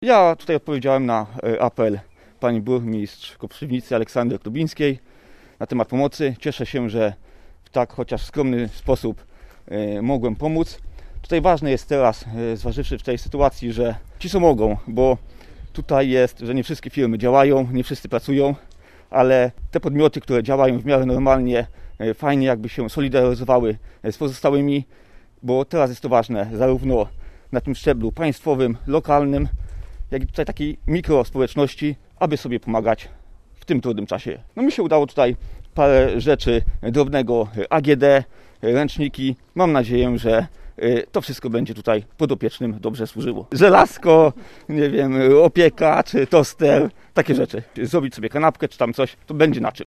Ja tutaj odpowiedziałem na apel pani burmistrz Koprzywnicy Aleksandry Klubińskiej na temat pomocy. Cieszę się, że w tak chociaż skromny sposób mogłem pomóc. Tutaj ważne jest teraz, zważywszy w tej sytuacji, że ci co mogą, bo tutaj jest, że nie wszystkie firmy działają, nie wszyscy pracują, ale te podmioty, które działają w miarę normalnie, fajnie jakby się solidaryzowały z pozostałymi, bo teraz jest to ważne zarówno na tym szczeblu państwowym, lokalnym, jak i tutaj takiej mikrospołeczności, aby sobie pomagać w tym trudnym czasie. No mi się udało tutaj parę rzeczy drobnego AGD, ręczniki. Mam nadzieję, że to wszystko będzie tutaj podopiecznym dobrze służyło. Żelazko, nie wiem, opieka czy toster, takie rzeczy. Zrobić sobie kanapkę czy tam coś, to będzie na czym.